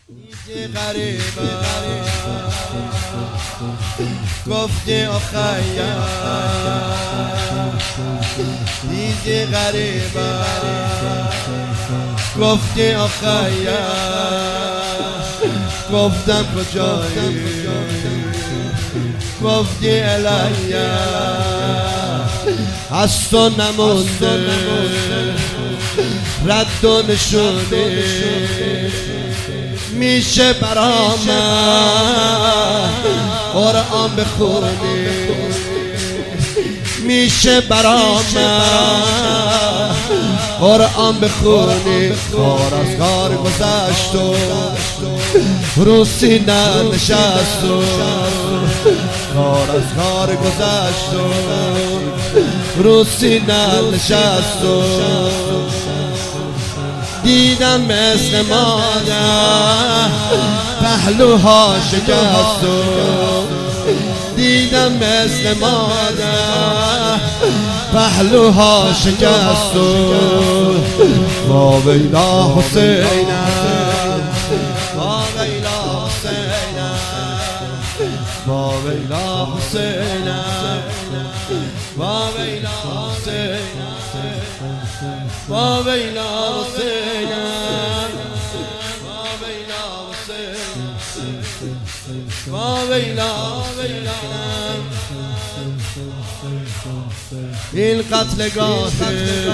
غریبه گفتی آخیا دیدی غریبه گفتی آخیا گفتم کجایی گفتی الیا از تو نمونده رد و نشونه میشه برا من قرآن بخونی میشه برا من قرآن بخونی کار از کار گذشت و رو سینه نشست و کار از کار گذشت و رو سینه نشست و دیدم مثل مادر پهلوها شکست و دیدم مثل مادر پهلوها شکست و با ویلا حسینم با ویلا حسینم با ویلا حسینم با ویلا حسینم با ویلا حسینم با ویلا حسینم این قتلگاه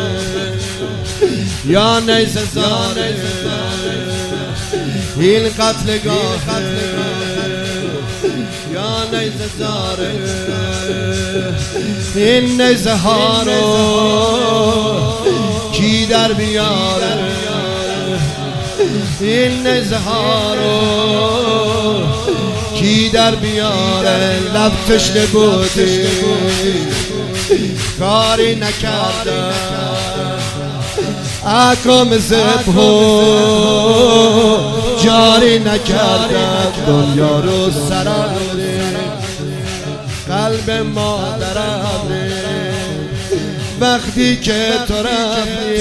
یا نیزه زاره این قتلگاه یا نیزه زاره این نیزه ها رو کی در بیاره این نیزه ها رو کی در بیاره لب تشنه بودی کاری نکردم احکام ذبحو جاری نکردم دنیا رو سرم قلب مادرم وقتی که تو رفتی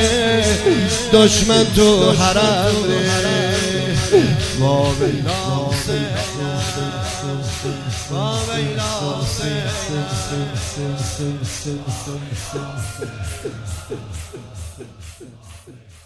دشمن تو حرم با ویلا با ویلا